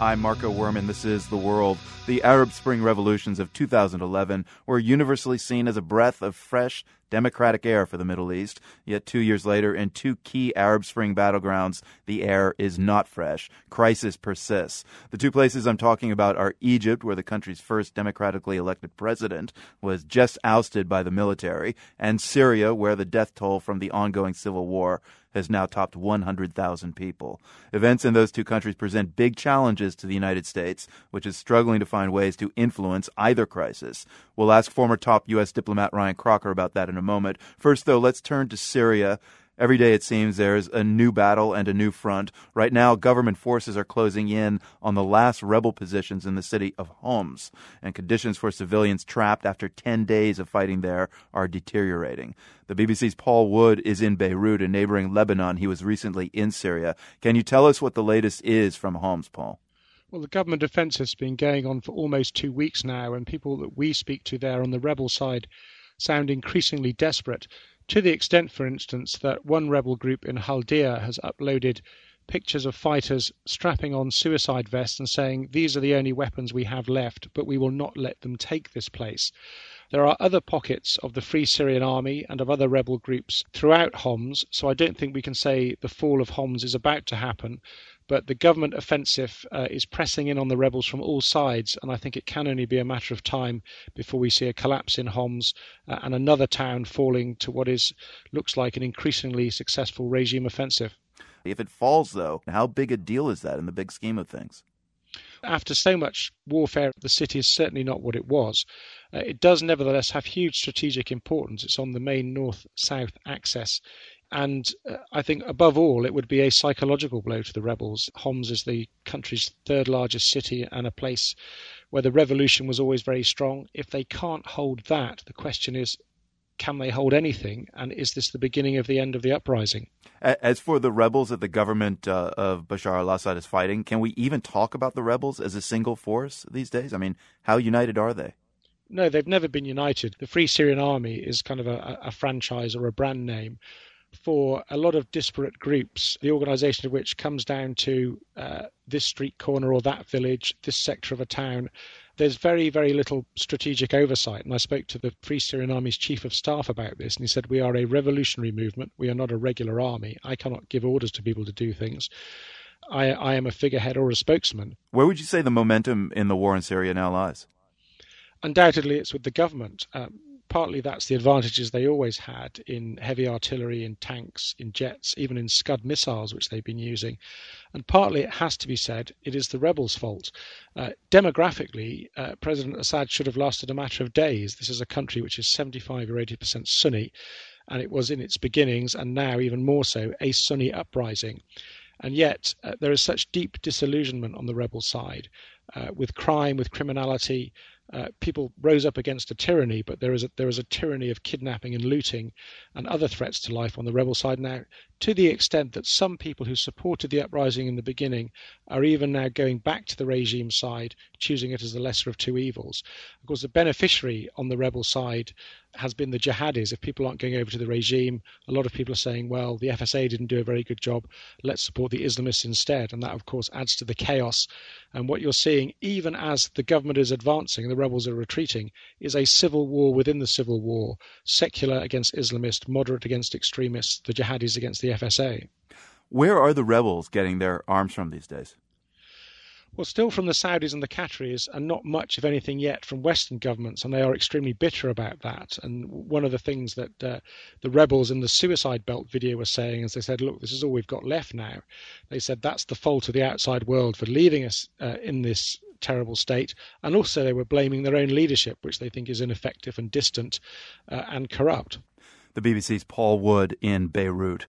I'm Marco Werman. This is The World. The Arab Spring revolutions of 2011 were universally seen as a breath of fresh, democratic air for the Middle East. Yet 2 years later, in two key Arab Spring battlegrounds, the air is not fresh. Crisis persists. The two places I'm talking about are Egypt, where the country's first democratically elected president was just ousted by the military, and Syria, where the death toll from the ongoing civil war has now topped 100,000 people. Events in those two countries present big challenges to the United States, which is struggling to find ways to influence either crisis. We'll ask former top U.S. diplomat Ryan Crocker about that in a moment. First, though, let's turn to Syria. Every day, it seems, there's a new battle and a new front. Right now, government forces are closing in on the last rebel positions in the city of Homs, and conditions for civilians trapped after 10 days of fighting there are deteriorating. The BBC's Paul Wood is in Beirut, a neighboring Lebanon. He was recently in Syria. Can you tell us what the latest is from Homs, Paul? Well, the government offensive's been going on for almost 2 weeks now, and people that we speak to there on the rebel side sound increasingly desperate. To the extent, for instance, that one rebel group in Haldia has uploaded pictures of fighters strapping on suicide vests and saying, these are the only weapons we have left, but we will not let them take this place. There are other pockets of the Free Syrian Army and of other rebel groups throughout Homs, so I don't think we can say the fall of Homs is about to happen. But the government offensive is pressing in on the rebels from all sides, and I think it can only be a matter of time before we see a collapse in Homs and another town falling to what looks like an increasingly successful regime offensive. If it falls, though, how big a deal is that in the big scheme of things? After so much warfare, the city is certainly not what it was. It does nevertheless have huge strategic importance. It's on the main north-south axis. And I think above all, it would be a psychological blow to the rebels. Homs is the country's third largest city and a place where the revolution was always very strong. If they can't hold that, the question is, can they hold anything? And is this the beginning of the end of the uprising? As for the rebels that the government of Bashar al-Assad is fighting, can we even talk about the rebels as a single force these days? I mean, how united are they? No, they've never been united. The Free Syrian Army is kind of a franchise or a brand name for a lot of disparate groups, the organisation of which comes down to this street corner or that village, this sector of a town. There's very, very little strategic oversight. And I spoke to the Free Syrian Army's chief of staff about this, and he said, we are a revolutionary movement. We are not a regular army. I cannot give orders to people to do things. I am a figurehead or a spokesman. Where would you say the momentum in the war in Syria now lies? Undoubtedly, it's with the government. Partly that's the advantages they always had in heavy artillery, in tanks, in jets, even in Scud missiles, which they've been using. And partly, it has to be said, it is the rebels' fault. Demographically, President Assad should have lasted a matter of days. This is a country which is 75 or 80% Sunni, and it was in its beginnings, and now even more so, a Sunni uprising. And yet, there is such deep disillusionment on the rebel side, with crime, with criminality. People rose up against a tyranny, but there is a tyranny of kidnapping and looting and other threats to life on the rebel side now, to the extent that some people who supported the uprising in the beginning are even now going back to the regime side, choosing it as the lesser of two evils. Of course, the beneficiary on the rebel side has been the jihadis. If people aren't going over to the regime, a lot of people are saying, well, the FSA didn't do a very good job, let's support the Islamists instead. And that, of course, adds to the chaos. And what you're seeing, even as the government is advancing and the rebels are retreating, is a civil war within the civil war, secular against Islamist, moderate against extremists, the jihadis against the FSA. Where are the rebels getting their arms from these days? Well, still from the Saudis and the Qataris, and not much, if anything, yet from Western governments, and they are extremely bitter about that. And one of the things that the rebels in the Suicide Belt video were saying is they said, look, this is all we've got left now. They said that's the fault of the outside world for leaving us in this terrible state. And also they were blaming their own leadership, which they think is ineffective and distant and corrupt. The BBC's Paul Wood in Beirut.